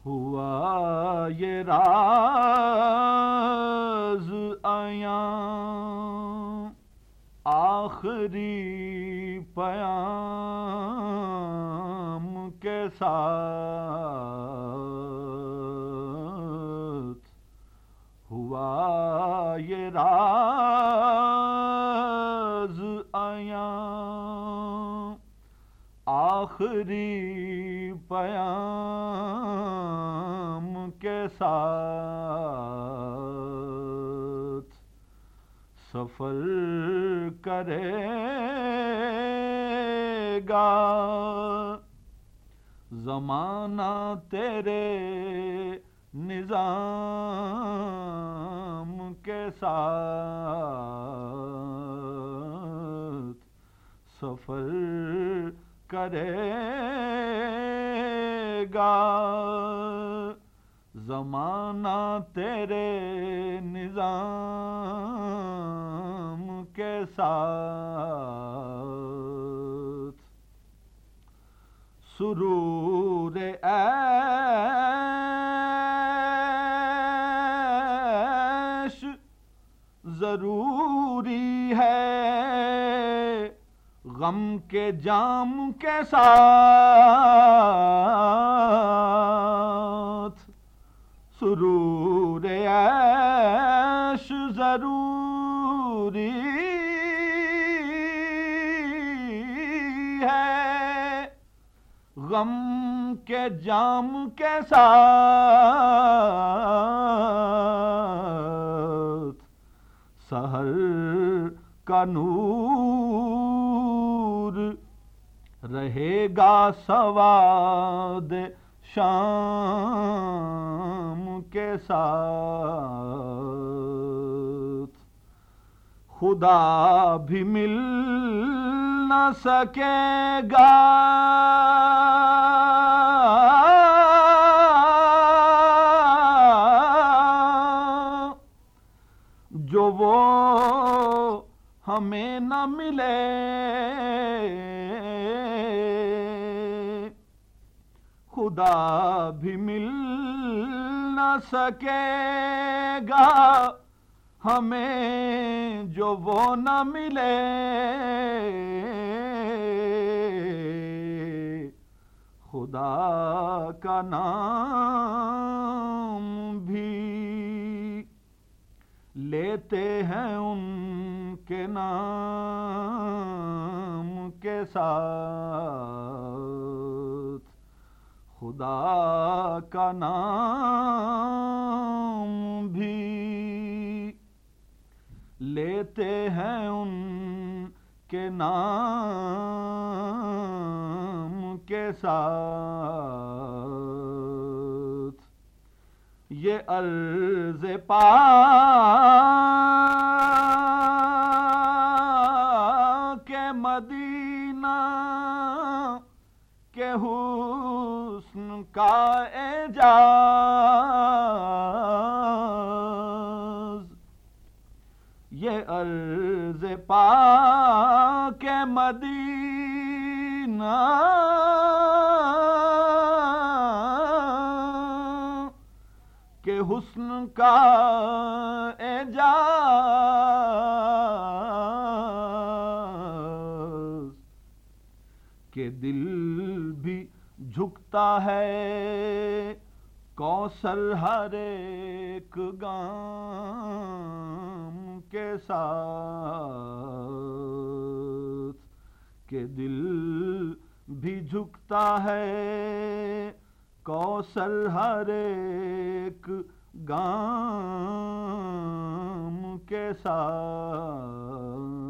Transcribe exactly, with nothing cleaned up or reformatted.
ہوا یہ راز عیاں آخری پیام کے ساتھ، ہوا یہ راز عیاں آخری پیام کے ساتھ، سفر کرے گا زمانہ تیرے نظام کے ساتھ، سفر کرے گا زمانہ تیرے نظام کے ساتھ، سرور عیش ضروری ہے غم کے جام کے ساتھ، سرور عیش ضروری ہے غم کے جام کے ساتھ، سحر کا نور رہے گا سواد شام کے ساتھ، خدا بھی مل نہ سکے گا جو وہ ہمیں نہ ملے، خدا بھی مل نہ سکے گا ہمیں جو وہ نہ ملے، خدا کا نام بھی لیتے ہیں ان کے نام کے ساتھ، خدا کا نام بھی لیتے ہیں ان کے نام کے ساتھ، یہ عرض پاک مدینہ کے حسن کا اعجاز، یہ عرض پاک مدینہ کہ حسن کا اعجاز، کہ دل بھی جھکتا ہے کوثر ہر ایک گام کے ساتھ، کہ دل بھی جھکتا ہے کوثر ہر ایک گام کے ساتھ۔